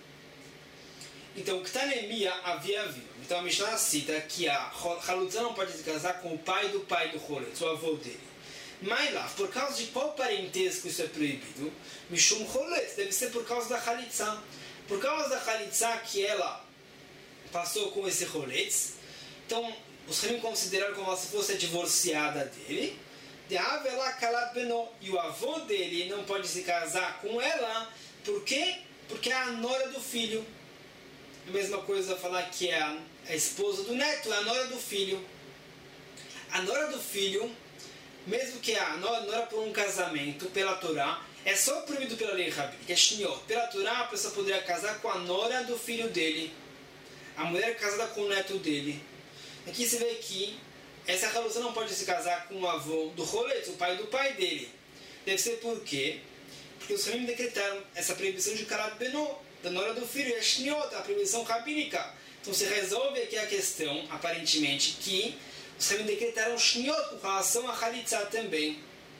A: Então, Ktanemia Avi Aviv. Então a Mishnah cita que a Halutza não pode se casar com o pai do pai do Roletz, o avô dele. Mas lá, por causa de qual parentesco isso é proibido? Mishum Roletz, deve ser por causa da Halitza. Por causa da Halitza que ela passou com esse Roletz, então os Hanim consideraram como se fosse a divorciada dele. De Avela Kalat Beno, e o avô dele não pode se casar com ela, por quê? Porque é a nora do filho. A mesma coisa falar que é a, a esposa do neto, é a nora do filho. A nora do filho, mesmo que a nora, nora por um casamento, pela Torá, é só proibido pela lei rabínica, é Shniot. Pela Torá, a pessoa poderia casar com a nora do filho dele. A mulher é casada com o neto dele. Aqui se vê que essa Halutza não pode se casar com o avô do Roletz, o pai do pai dele. Deve ser por quê? Porque os Hanim decretaram essa proibição de Kalat Beno, da nora do filho, é Shniot, a proibição rabínica. Então se resolve aqui a questão, aparentemente, que os Hanim decretaram Shniot com relação a Halitza também.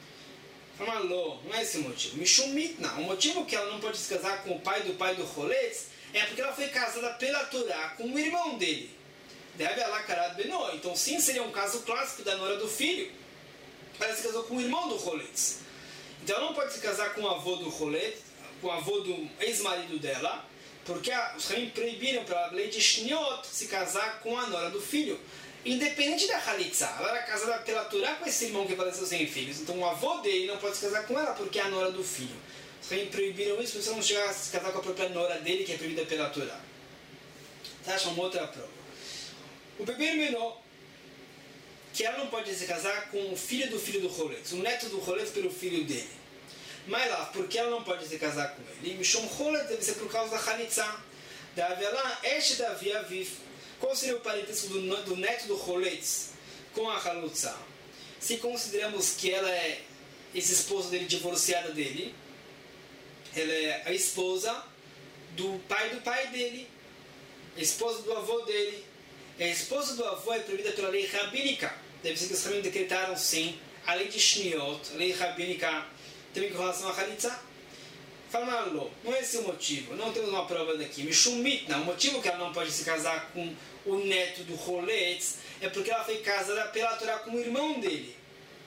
A: Falou, não é esse o motivo. Mishum Mitna, o motivo que ela não pode se casar com o pai do pai do Roletz é porque ela foi casada pela Torá com o irmão dele. Deve ela Karat Beno. Então sim, seria um caso clássico da nora do filho. Ela se casou com o irmão do Roletz. Então ela não pode se casar com o avô do Roletz, com o avô do ex-marido dela, porque a, os Hanim proibiram pela lei de Shniot se casar com a nora do filho. Independente da Halitza, ela era casada pela Torá com esse irmão que faleceu sem filhos. Então o avô dele não pode se casar com ela porque é a nora do filho. Os Hanim proibiram isso porque você não chegar a se casar com a própria nora dele, que é proibida pela Torá. Tá? Acha uma outra prova. O bebê menor, que ela não pode se casar com o filho do filho do Roletz, o neto do Roletz pelo filho dele. Mas lá, porque ela não pode se casar com ele? Mishum Roletz deve ser por causa da Halitza. Da Avelá, este Davi Aviv. Qual seria o parentesco do, do neto do Roletz com a Halutza? se consideramos que ela é esse esposo dele divorciada dele, ela é a esposa do pai do pai dele, a esposa do avô dele. A esposa do avô é proibida pela lei rabínica. Deve ser que os rabinos decretaram sim a lei de Shniot, a lei rabínica, também com relação a Halitza. Falaram, não é esse o motivo, não temos uma prova daqui. Mishum mitna, o motivo que ela não pode se casar com o neto do Choletz é porque ela foi casada pela Torá com o irmão dele.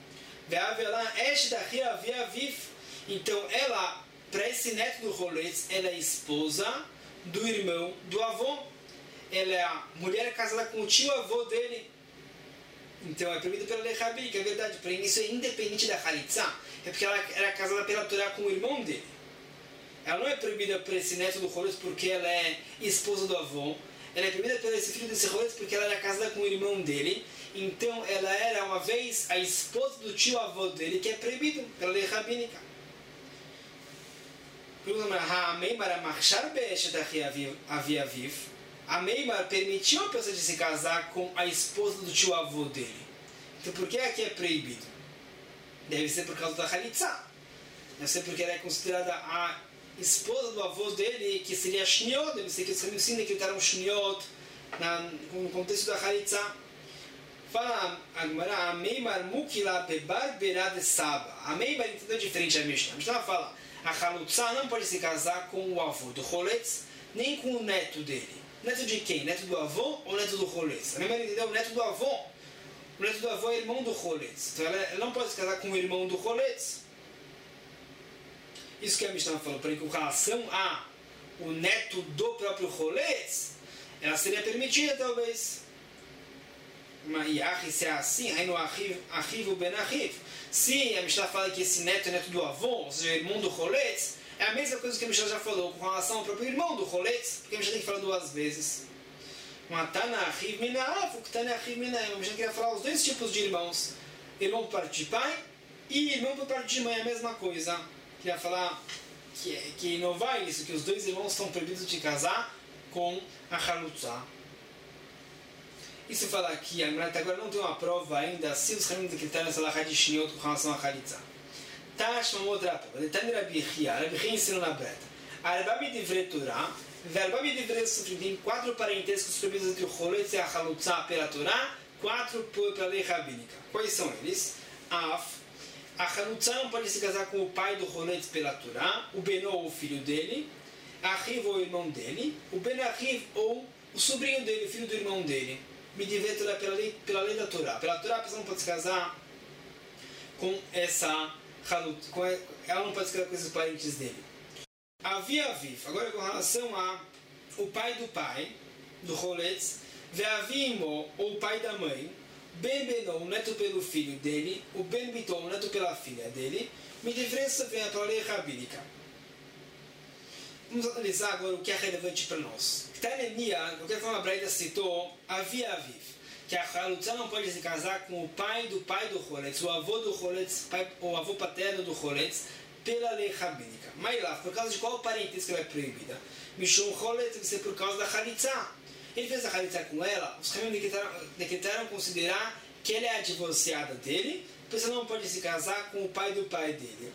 A: Então ela, para esse neto do Choletz, ela é esposa do irmão do avô. Ela é a mulher casada com o tio-avô dele. Então é proibida pela lei rabínica, é verdade. Porém, isso é independente da Halitza. É porque ela era casada pela Torá com o irmão dele. Ela não é proibida por esse neto do Choletz porque ela é esposa do avô. Ela é proibida por esse filho desse Choletz porque ela era casada com o irmão dele. Então ela era uma vez a esposa do tio-avô dele, que é proibido pela lei rabínica. A Meimar permitiu a pessoa de se casar com a esposa do tio-avô dele. Então por que aqui é proibido? Deve ser por causa da Halitza. Deve ser porque ela é considerada a esposa do avô dele, que seria Shniot. Deve ser que os caminhos sim decretaram Shniot no contexto da Halitza. Fala a Gemara, a Meimar mukila bebar berad saba. A Meimar entendeu diferente a Mishnah. A Mishnah fala, a Halitza não pode se casar com o avô do Choletz, nem com o neto dele. Neto de quem? Neto do avô ou neto do Choletz? A Meimar entendeu o neto do avô. O neto do avô é irmão do Choletz. Então ela, ela não pode se casar com o irmão do Choletz. Isso que a Mishnah falou, porém com relação a o neto do próprio Choletz, ela seria permitida talvez. Mas se é assim, aí no Achiv ben Achiv. Se a Mishnah fala que esse neto é neto do avô, ou seja, irmão do Choletz, é a mesma coisa que a Mishnah já falou com relação ao próprio irmão do Choletz, porque a Mishnah tem que falar duas vezes. Matana Achiv Minaaf, Uktana Achiv Minaaf. A Mishnah queria falar os dois tipos de irmãos: irmão por parte de pai e irmão por parte de mãe, é a mesma coisa. Queria falar que, que inovar isso, que os dois irmãos estão proibidos de casar com a Halutza. Isso fala aqui, agora não tem uma prova ainda se os rabinos decretaram essa Lacha de Shniot com relação a Halitza. Tash, uma outra prova. Detalhe Rabi Chia, Rabi Chia ensinou na breta. Arbabi Divrei Torah, Verbabi Divrei Sufrim, tem quatro parentescos proibidos entre o Choletz e a Halutza pela Torá, quatro pela lei rabínica. Quais são eles? Af, a Halutza não pode se casar com o pai do Choletz pela Torá, o Benó ou o filho dele, Achiv ou o irmão dele, o Ben Achiv ou o sobrinho dele, o filho do irmão dele. Me divrei Torah pela lei, pela lei da Torá. Pela Torá a pessoa não pode se casar com essa Halutza, com, ela não pode se casar com esses parentes dele. Havia Aviv, agora com relação a o pai do pai, do Choletz, Ve'avimo, ou o pai da mãe, Ben Benó, o neto pelo filho dele, o Ben Bitó, o neto pela filha dele, me diferença vem pela lei rabínica. Vamos analisar agora o que é relevante para nós. Ktanemia, qualquer forma a Braida citou, Havia Aviv, que a Halutza não pode se casar com o pai do pai do Choletz, o avô do Choletz, o avô paterno do Choletz, pela lei rabínica. Mailaf, por causa de qual parentesco ela é proibida? Mishum Choletz, deve ser por causa da Halitza. Ele fez a Halitza com ela, os rabinos decretaram, decretaram considerar que ela é a divorciada dele, por isso não pode se casar com o pai do pai dele.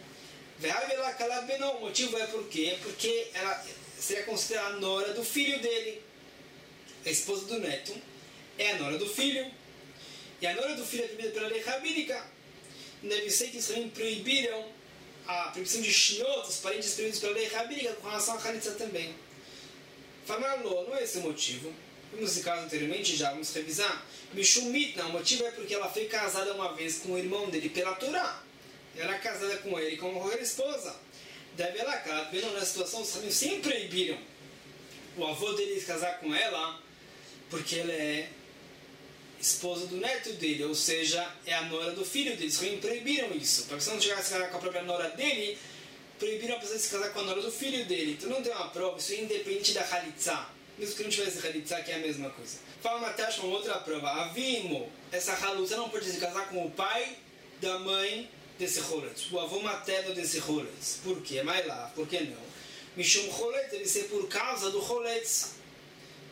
A: O motivo é por quê? Porque ela seria considerada a nora do filho dele. A esposa do neto é a nora do filho. E a nora do filho é proibida pela lei rabínica. Deve ser que os rabinos proibiram a proibição de Shniot, os parentes proibidos pela lei rabínica, com relação a Halitza também. Falaram, não é esse o motivo. Vimos esse caso anteriormente, já vamos revisar. Mishum mitna, o motivo é porque ela foi casada uma vez com o irmão dele pela Torá. Ela é casada com ele como qualquer esposa. Deve ela, cara, vendo na situação, os rabinos sempre proibiram o avô dele se casar com ela, porque ela é esposa do neto dele, ou seja, é a nora do filho dele. Os rabinos proibiram isso. Para a pessoa não chegar a se casar com a própria nora dele, proibiram a pessoa de se casar com a nora do filho dele. Então não tem uma prova, isso é independente da Halitza. Mesmo que não tivesse Halitza, que é a mesma coisa. Fala Matash, uma outra prova. Avimo, essa Halutza não pode se casar com o pai da mãe desse Choletz, o avô materno desse Choletz. Por quê? Mas lá, por que não? Mishum Choletz deve ser por causa do Choletz.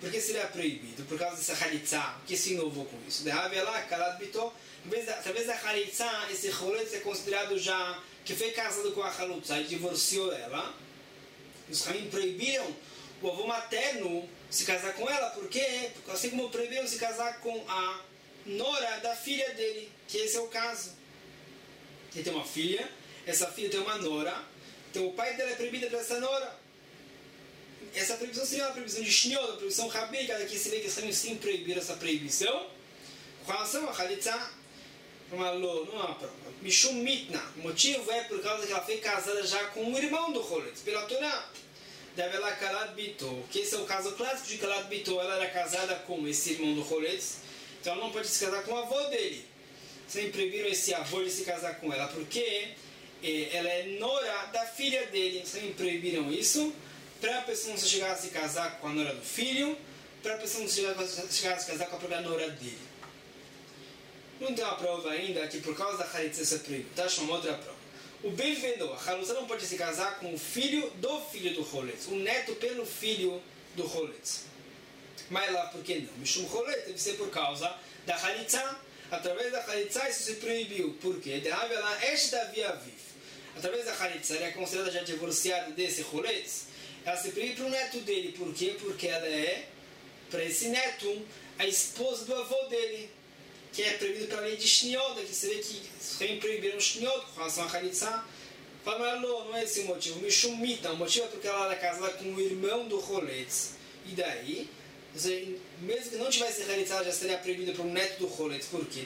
A: Por que seria proibido? Por causa dessa halitzá. O que se inovou com isso? Através da halitzá, esse roletz é considerado já que foi casado com a halutza e divorciou ela. Os Ramim proibiram o avô materno se casar com ela. Por quê? Porque assim como proibiram se casar com a nora da filha dele. Que esse é o caso. Ele tem uma filha, essa filha tem uma nora. Então o pai dela é proibido para essa nora. Essa proibição seria uma proibição de shniyot, uma proibição rabínica. Aqui se vê que eles sim proibiram essa proibição. Com relação a Khalitsa, não há prova. Mishum mitna. O motivo é por causa que ela foi casada já com o irmão do Choletz, pela Torá. Deve ela Kalat Bito. Que esse é o caso clássico de Kalat Bito. Ela era casada com esse irmão do Choletz. Então ela não pode se casar com o avô dele. Sempre proibiram esse avô de se casar com ela. Porque ela é nora da filha dele. Sempre proibiram isso. Para a pessoa não chegar a se casar com a nora do filho, para a pessoa não chegar a, chegar a se casar com a própria nora dele. Não tem uma prova ainda que por causa da Khalitsa isso é proibido. Tá? Uma outra prova. O Ben Vendô, a Khalitsa não pode se casar com o filho do filho do Choletz, o neto pelo filho do Choletz. Mas lá, por que não? Mishum Choletz deve ser por causa da Khalitsa. Através da Khalitsa isso se proibiu. Por quê? Derrave lá, este Davi Aviv. Através da Khalitsa, ela é considerada já divorciada desse Choletz. Ela se proíbe para o neto dele. Por quê? Porque ela é, para esse neto, a esposa do avô dele. Que é proibido para a lei de Shniyot. Que você vê que sempre proibiram Shniyot com relação a Khalitsa. Fala, mas não, não é esse o motivo. Mishum Mita. O motivo é porque ela era casada com o irmão do Choletz. E daí, você, mesmo que não tivesse Khalitsa, ela já seria proibida para o neto do Choletz. Por quê?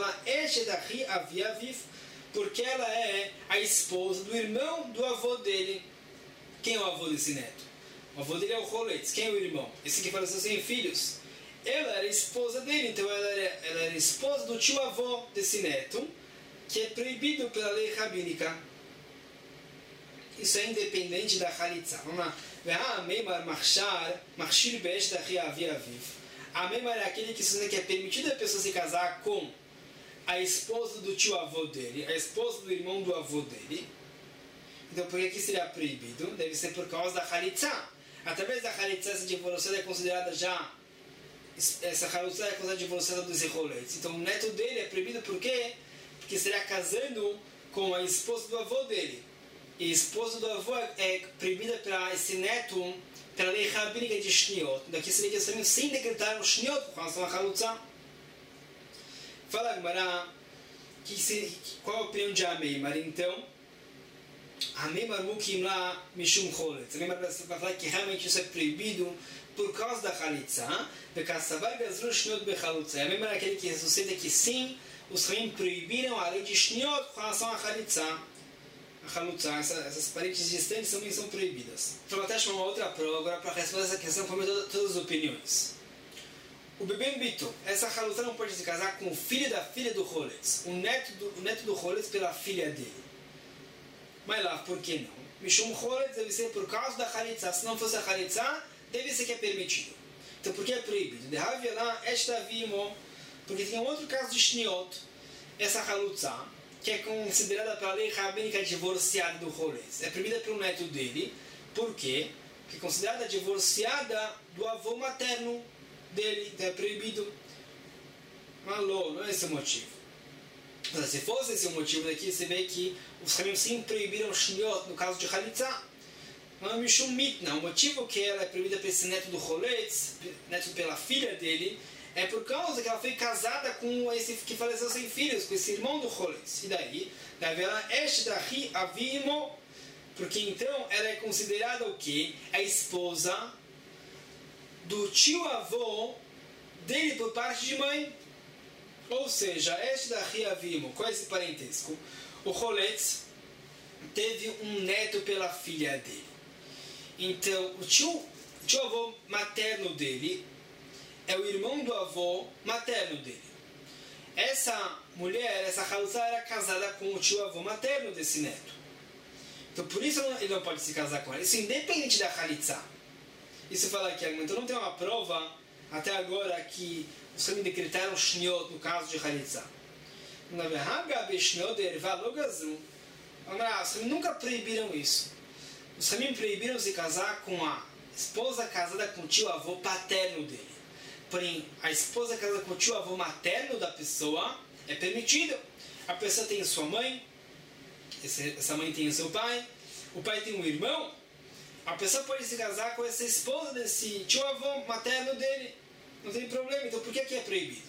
A: Porque ela é a esposa do irmão do avô dele. Quem é o avô desse neto? O avô dele é o Choletz. Quem é o irmão? Esse que faleceu sem filhos. Ela era esposa dele, então ela era, ela era esposa do tio-avô desse neto, que é proibido pela lei rabínica. Isso é independente da Khalitsa. Vamos lá. A Meimar é aquele que, que é permitido a pessoa se casar com a esposa do tio-avô dele, a esposa do irmão do avô dele. Então, por que seria proibido? Deve ser por causa da Khalitsa. Através da Khalitsa, essa divorciada é considerada já... Essa Khalitsa é considerada divorciada dos Choletz. Então, o neto dele é proibido por quê? Porque seria casando com a esposa do avô dele. E a esposa do avô é proibida para esse neto pela lei rabínica de Shniyot. Daqui seria que eles sem decretar o Shniyot com relação a Khalitsa. Fala, Gemara, qual a opinião de Ameimar, então? Ameimar mukim lá mishum choletz. Ameimar vai falar que realmente isso é proibido por causa da Khalitsa. Bekassavar gazru shniyot bechalutza. Ameimar é aquele que sustenta que sim, os Ramim proibiram a lei de shniyot com relação à Khalitsa. A Khalitsa, essa, essas parentes distantes também são proibidas. Então, até chamar uma outra prova agora para responder essa questão com todas, todas as opiniões. O bebê Bito, essa Khalitsa não pode se casar com o filho da filha do Choletz. O neto do, o neto do Choletz pela filha dele. Mas lá, por que não? Mishum Choletz deve ser por causa da Khalitsa. Se não fosse a Khalitsa, deve ser que é permitido. Então, por que é proibido? De Havela, esta vimo, porque tem um outro caso de Shniyot, essa Khalitsa, que é considerada pela lei rabínica divorciada do Choletz. É proibida pelo neto dele. Por quê? Porque é considerada divorciada do avô materno dele. Então, é proibido. Malô, não é esse o motivo. Mas se fosse esse o motivo daqui, você vê que os Ramim sim proibiram Shniyot no caso de Khalitsa. Não é Mishum Mitna. O motivo que ela é proibida para esse neto do Choletz, neto pela filha dele, é por causa que ela foi casada com esse que faleceu sem filhos, com esse irmão do Choletz. E daí, daí ela Eshdahi Avimo, porque então ela é considerada o quê? A esposa do tio-avô dele por parte de mãe. Ou seja, este da Riavimo, qual é esse parentesco? O Choletz teve um neto pela filha dele. Então, o tio, tio avô materno dele é o irmão do avô materno dele. Essa mulher, essa Khalitsa, era casada com o tio avô materno desse neto. Então, por isso ele não pode se casar com ela. Isso é independente da Khalitsa. Isso fala aqui, então não tem uma prova até agora que os Ramim decretaram Shniyot no caso de Khalitsa. Os Ramim nunca proibiram isso. Os Ramim proibiram se casar com a esposa casada com o tio-avô paterno dele. Porém, a esposa casada com o tio-avô materno da pessoa é permitido. A pessoa tem sua mãe, essa mãe tem o seu pai, o pai tem um irmão, a pessoa pode se casar com essa esposa desse tio-avô materno dele. Não tem problema. Então, por que aqui é proibido?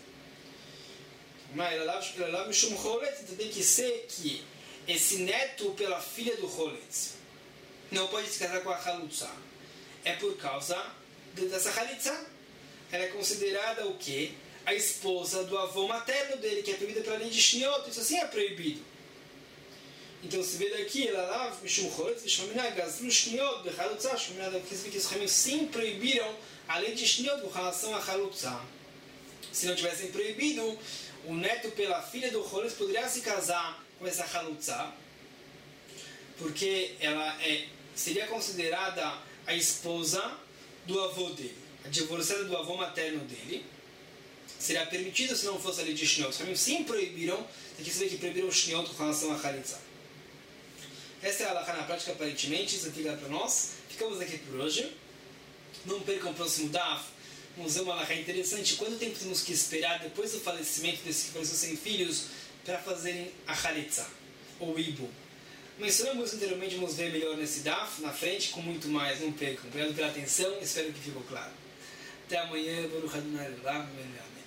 A: Mas então tem que ser que esse neto pela filha do Choletz não pode se casar com a Halutza. É por causa dessa Halitza. Ela é considerada o quê? A esposa do avô materno dele, que é proibida pela lei de Shniot. Isso assim é proibido. Então se vê daqui, ela lá, Mishum Choletz, Mishmaminah, Gazlu Shniot, Bechalutza, Shmaminah, que os Ramim sim proibiram a lei de Shniot com relação a Halutza. Se não tivessem proibido, o neto pela filha do Choletz poderia se casar com essa Halutza, porque ela é, seria considerada a esposa do avô dele, a divorciada do avô materno dele. Seria permitido se não fosse a lei de Shniot. Os Ramim sim proibiram, tem que saber que proibiram o Shniot com relação a Halitza. Essa é a halakha na prática, aparentemente, isso aqui dá para nós. Ficamos aqui por hoje. Não percam o próximo daf. Vamos ver uma halakha interessante. Quanto tempo temos que esperar depois do falecimento desse que faleceu sem filhos para fazerem a Halitza, ou Ibu? Mencionamos anteriormente, vamos ver melhor nesse daf, na frente, com muito mais. Não percam. Obrigado pela atenção, espero que ficou claro. Até amanhã. Baruch Adonai Le'olam.